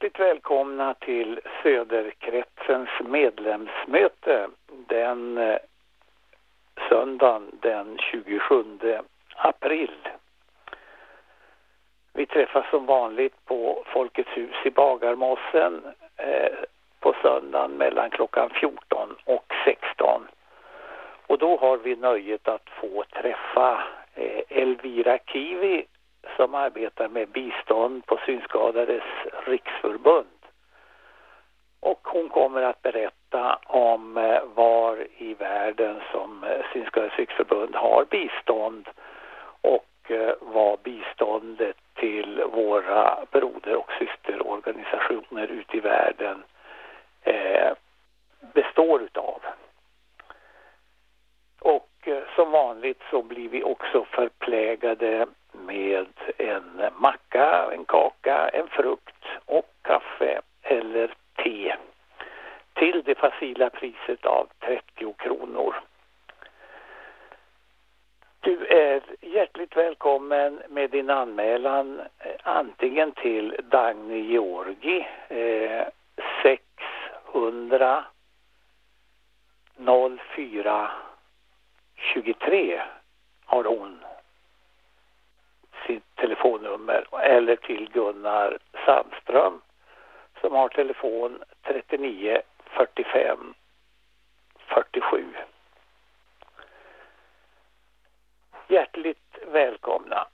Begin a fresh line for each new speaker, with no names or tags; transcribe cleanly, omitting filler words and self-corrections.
Hjärtligt välkomna till Söderkretsens medlemsmöte den söndagen den 27 april. Vi träffas som vanligt på Folkets hus i Bagarmossen på söndagen mellan klockan 14 och 16. Och då har vi nöjet att få träffa Elvira Kivi som arbetar med bistånd på Synskadades riksförbund. Och hon kommer att berätta om var i världen som Synskadades riksförbund har bistånd och vad biståndet till våra broder- och systerorganisationer ute i världen består utav. Och som vanligt så blir vi också förplägade med en macka, en kaka, en frukt och kaffe eller te till det facila priset av 30 kronor. Du är hjärtligt välkommen med din anmälan antingen till Dagny Georgi 600 04 23 har hon sitt telefonnummer, eller till Gunnar Sandström som har telefon 39 45 47. Hjärtligt välkomna.